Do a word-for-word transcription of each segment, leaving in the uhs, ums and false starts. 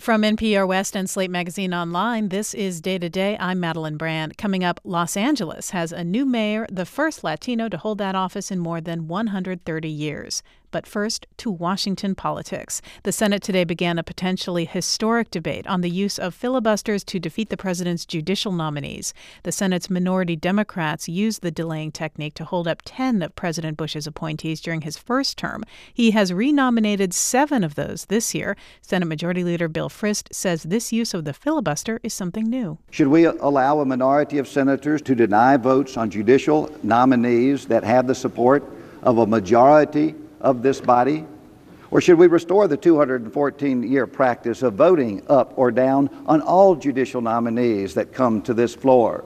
From N P R West and Slate Magazine Online, this is Day to Day. I'm Madeline Brand. Coming up, Los Angeles has a new mayor, the first Latino to hold that office in more than one hundred thirty years. But first, to Washington politics. The Senate today began a potentially historic debate on the use of filibusters to defeat the president's judicial nominees. The Senate's minority Democrats used the delaying technique to hold up ten of President Bush's appointees during his first term. He has renominated seven of those this year. Senate Majority Leader Bill Frist says this use of the filibuster is something new. Should we allow a minority of senators to deny votes on judicial nominees that have the support of a majority of this body? Or should we restore the two hundred fourteen year practice of voting up or down on all judicial nominees that come to this floor?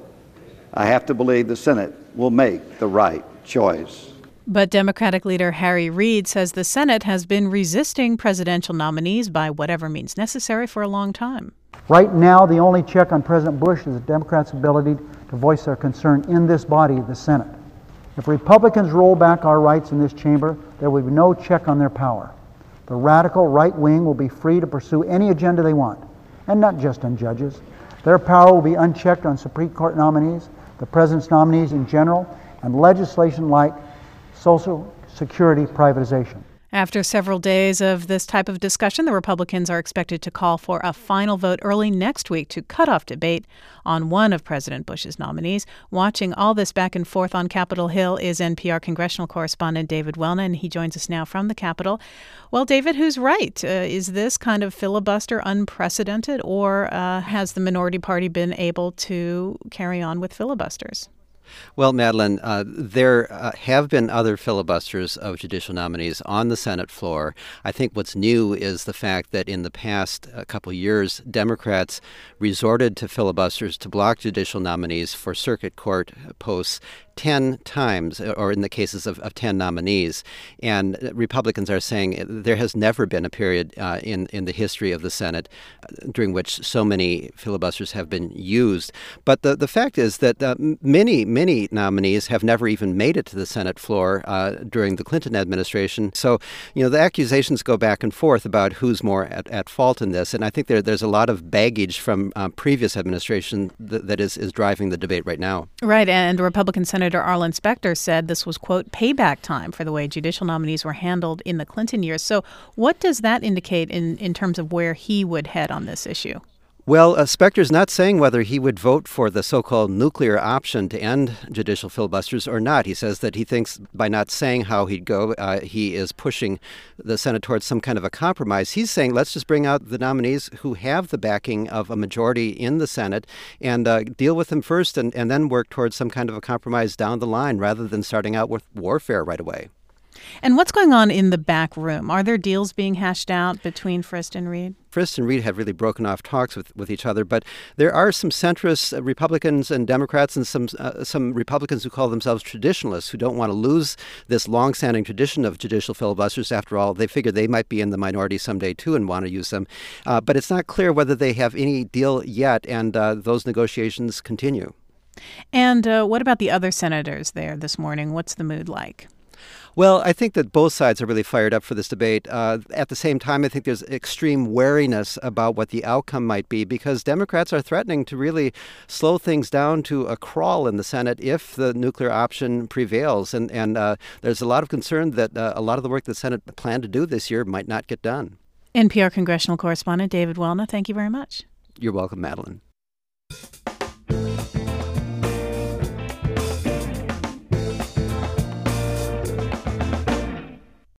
I have to believe the Senate will make the right choice. But Democratic leader Harry Reid says the Senate has been resisting presidential nominees by whatever means necessary for a long time. Right now, the only check on President Bush is the Democrats' ability to voice their concern in this body, the Senate. If Republicans roll back our rights in this chamber, there will be no check on their power. The radical right wing will be free to pursue any agenda they want, and not just on judges. Their power will be unchecked on Supreme Court nominees, the president's nominees in general, and legislation like Social Security privatization. After several days of this type of discussion, the Republicans are expected to call for a final vote early next week to cut off debate on one of President Bush's nominees. Watching all this back and forth on Capitol Hill is N P R congressional correspondent David Welna, and he joins us now from the Capitol. Well, David, who's right? Uh, is this kind of filibuster unprecedented, or uh, has the minority party been able to carry on with filibusters? Well, Madeline, uh, there uh, have been other filibusters of judicial nominees on the Senate floor. I think what's new is the fact that in the past uh, couple years, Democrats resorted to filibusters to block judicial nominees for circuit court posts ten times, or in the cases of, of ten nominees. And Republicans are saying there has never been a period uh, in, in the history of the Senate uh, during which so many filibusters have been used. But the, the fact is that uh, many, many nominees have never even made it to the Senate floor uh, during the Clinton administration. So, you know, the accusations go back and forth about who's more at, at fault in this. And I think there, there's a lot of baggage from uh, previous administration that, that is, is driving the debate right now. Right. And Republican Senator Senator Arlen Specter said this was, quote, payback time for the way judicial nominees were handled in the Clinton years. So what does that indicate in, in terms of where he would head on this issue? Well, uh, Specter's not saying whether he would vote for the so-called nuclear option to end judicial filibusters or not. He says that he thinks by not saying how he'd go, uh, he is pushing the Senate towards some kind of a compromise. He's saying let's just bring out the nominees who have the backing of a majority in the Senate and uh, deal with them first and, and then work towards some kind of a compromise down the line rather than starting out with warfare right away. And what's going on in the back room? Are there deals being hashed out between Frist and Reid? Frist and Reid have really broken off talks with, with each other, but there are some centrist Republicans and Democrats and some uh, some Republicans who call themselves traditionalists who don't want to lose this longstanding tradition of judicial filibusters. After all, they figure they might be in the minority someday too and want to use them. Uh, but it's not clear whether they have any deal yet, and uh, those negotiations continue. And uh, what about the other senators there this morning? What's the mood like? Well, I think that both sides are really fired up for this debate. Uh, at the same time, I think there's extreme wariness about what the outcome might be because Democrats are threatening to really slow things down to a crawl in the Senate if the nuclear option prevails. And, and uh, there's a lot of concern that uh, a lot of the work the Senate planned to do this year might not get done. N P R congressional correspondent David Welna, thank you very much. You're welcome, Madeline.